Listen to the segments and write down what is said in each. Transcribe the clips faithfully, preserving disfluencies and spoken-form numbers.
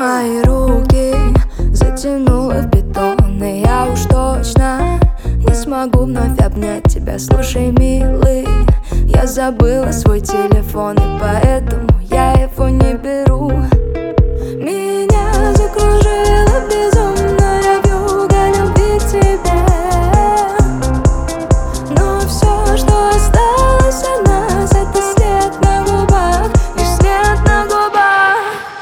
Мои руки затянуло в бетон, и я уж точно не смогу вновь обнять тебя. Слушай, милый, я забыла свой телефон, и поэтому я его не беру. Меня закружила безумная вьюга любви к тебе, но все, что осталось от нас, это след на губах, лишь след на губах.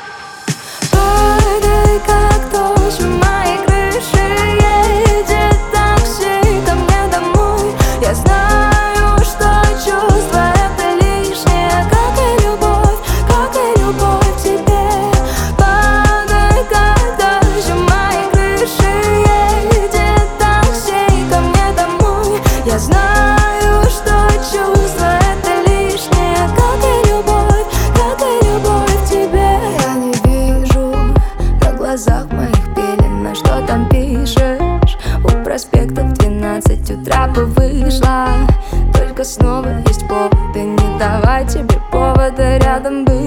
Падай, как дождь в моей крыше, едет такси ко мне домой. Я знаю, что чувство это лишнее, как и любовь, как и любовь к тебе. Падай, как дождь в моей крыше, едет такси ко мне домой. Я знаю, что чувство это лишнее, как и любовь, как и любовь к тебе. Я не вижу в глазах моих пелен, что там пишешь. У проспекта в двенадцать утра бы вышла, только снова есть поводы не давать тебе повода рядом быть.